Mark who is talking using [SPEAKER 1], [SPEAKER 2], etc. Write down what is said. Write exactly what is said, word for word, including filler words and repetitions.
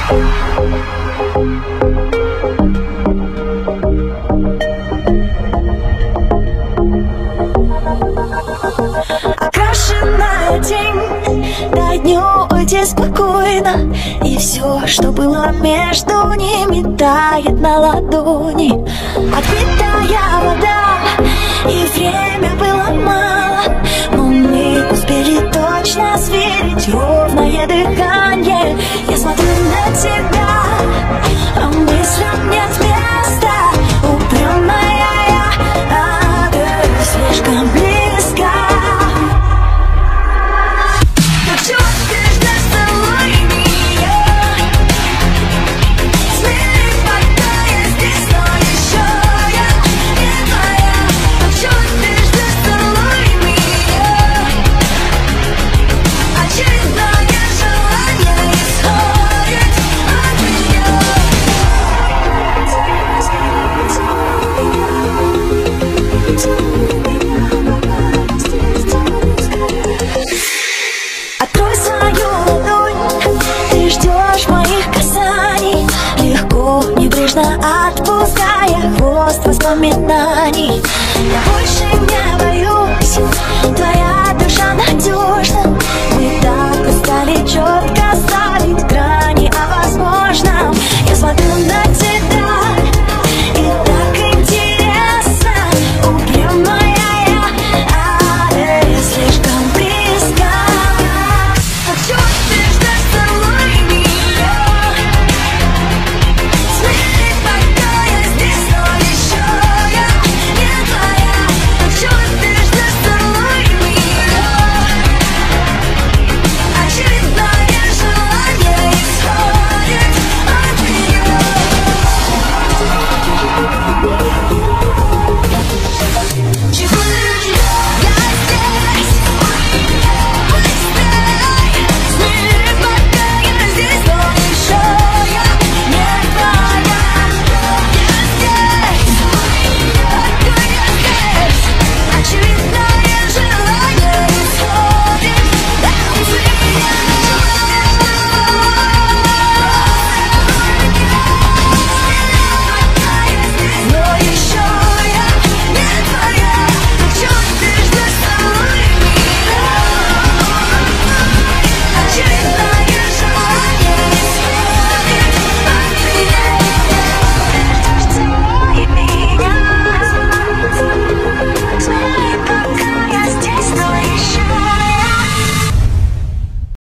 [SPEAKER 1] Окрашенная тень, дай дню уйти спокойно, и все, что было между ними, тает на ладони. Отбитая вода, и время было мало, но мы успели точно сверить ровное дыхание. Я смотрю на тебя, а мыслям нет места. Упрямая я, а ты слишком близко. Так чего ты ждешь, целуй меня. Смирись, пока я здесь, но еще я не твоя. Так чего ты ждешь, целуй меня. Очередное желание исходит от меня. Открой свою ладонь, ты ждешь моих касаний, легко, небрежно отпуская хвост воспоминаний. Я больше не боюсь, твоя душа на